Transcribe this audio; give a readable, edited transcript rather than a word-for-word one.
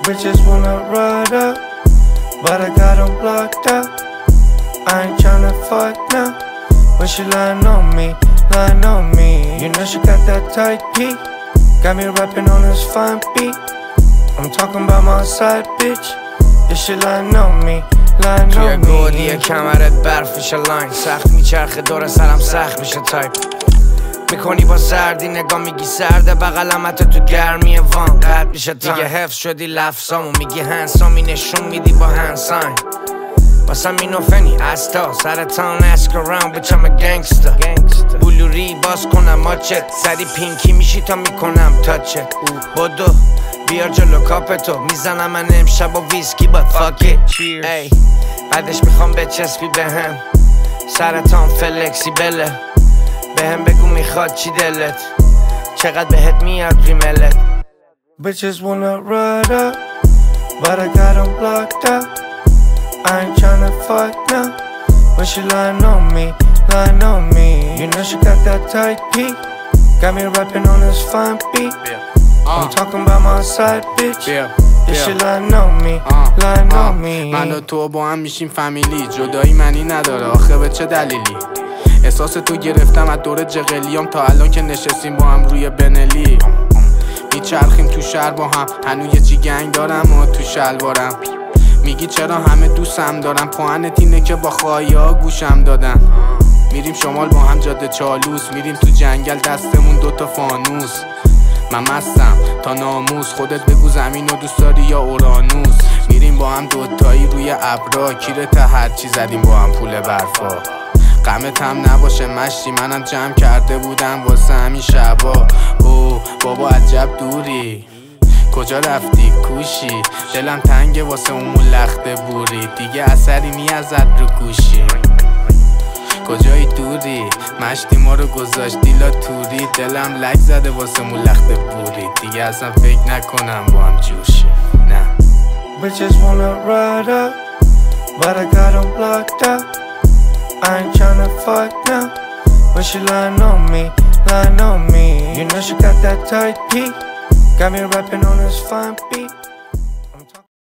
Bitches wanna ride up, but I got them blocked up. I ain't tryna fuck now, but she lying on me, lying on me. You know she got that tight peak, got me rapping on this fine beat. I'm talking about my side bitch, yeah she lying on me, lying on me. توی گودی کمرت برف میشه لاین، سخت میچرخه دور سرم سخت میشه تایپ میکنی با سردی نگاه میگی سرده بغلم حتی تو گرمی وان قد میشه دیگه حفظ شدی لفظامو میگی هنسامی نشون میدی با هنساین واسه مینو فنی استا سرطان ask around bitch I'm a gangster بلوری باز کنم ماچت سری پینکی میشی تا میکنم تاچت بدو بیار جلو کاپتو میزنم من امشب با ویسکی با فاکت ای بعدش میخوام بچسبی بهم سرطان فلکسی بله بهم بگو میخواد چی دلت چقدر بهت میاد ریملت. Bitches wanna ride up, but I got them blocked up. I ain't tryna fuck now, but she lying on me, lying on me. You know she got that tight peak, got me rapping on this fine beat. I'm talking about my side bitch, yeah she lying on me, lying on me. من و تو با هم میشیم فامیلی، جدایی معنی نداره آخه به چه دلیلی؟ احساس تو گرفتم از دور جغلیام تا الان که نشستیم با هم روی بنلی. میچرخیم تو شهر با هم، هنوز یه چی گنگ دارم و تو شلوارم. میگی چرا همه دوستم دارم، پوهنت اینه که با خواهی ها گوشم دادن. میریم شمال با هم جاده چالوس، میریم تو جنگل دستمون دوتا فانوس. من مستم تا ناموس، خودت بگو زمین رو دوست داری یا اورانوس. میریم با هم دوتایی روی ابرا، کیرت هرچی زدیم با هم پول برفا. غمت هم نباشه مشتی، منم جمع کرده بودم واسه همین شبا. او بابا عجب دوری، کجا رفتی کوشی؟ دلم تنگه واسه اون لخت بوری، دیگه اثری نی ازت رو گوشی. کجایی دوری؟ مشتی ما رو گذاشتی لا توری، دلم لک زده واسه مون لخت بوری، دیگه اصلا فکر نکنم با هم جوشی. نه Bitches wanna ride up, but I got them blocked up. I ain't tryna fuck now, but she lying on me, lying on me. You know she got that tight peak, got me rapping on this fine beat.